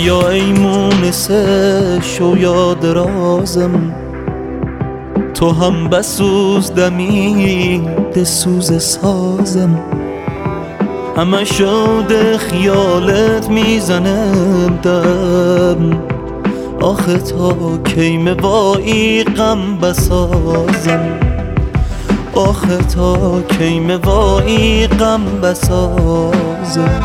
بیا ای مونس شویاد رازم، تو هم بسوز دمید سوز سازم. همه شود خیالت میزنم دم، آخه تا کی موایی غم بسازم، آخه تا کی موایی غم بسازم.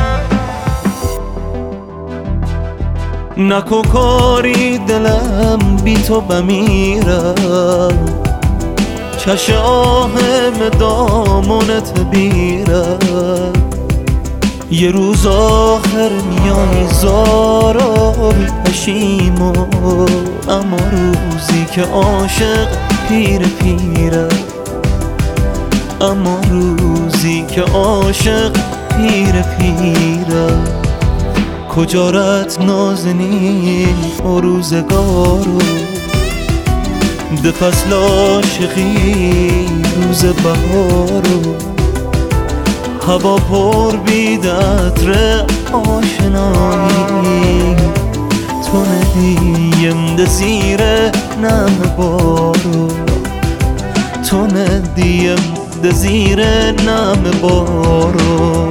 نکو کاری دلم بی تو بمیرم، چش آهم دامونت بیرم. یه روز آخر میای زارای پشیمو، اما روزی که عاشق پیر پیره، اما روزی که عاشق پیر پیره. کجا رت نازنین و روزگارو، ده فصل عاشقی روز بهارو. هوا پر بید عطر آشنایی، تو ندیم ده زیر نم بارو، تو ندیم ده زیر نم بارو.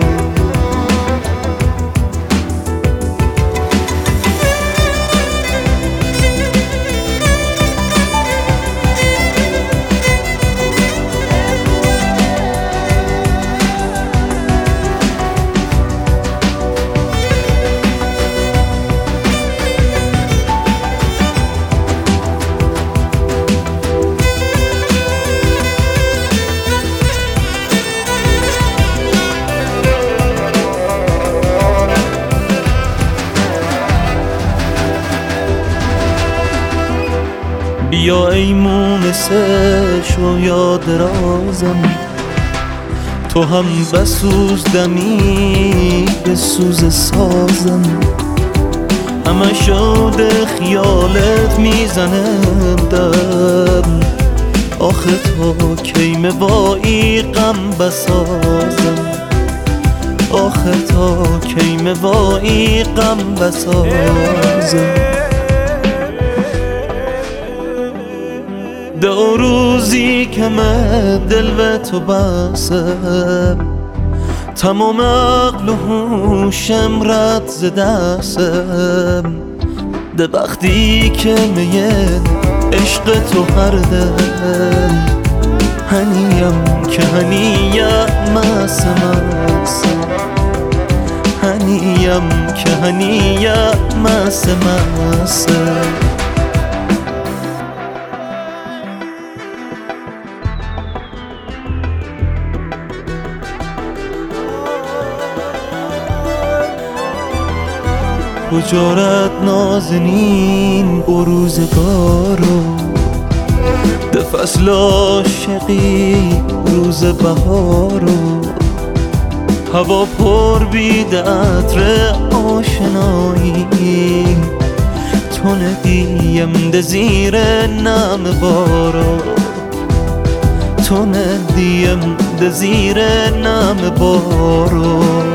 بیا ای مونس شویاد رازم، تو هم بسوز دمی به سوز سازم. همه شود خیالت میزنم دم، آخه تا کی موایی غم بسازم، آخه تا کی موایی غم بسازم. ده روزی که من دل به تو بسم، تمام عقل و هوشم رد ز دستم. ده وقتی که میه عشق تو هر دل، هنیم که هنیم مس مس، هنیم که هنیم مس مس. کجا رد نازنین و روزگارو، ده فصل عاشقی روز بهارو. هوا پر بید عطر آشنایی، تو ندیم ده زیر نم بارو، تو ندیم ده زیر نم بارو.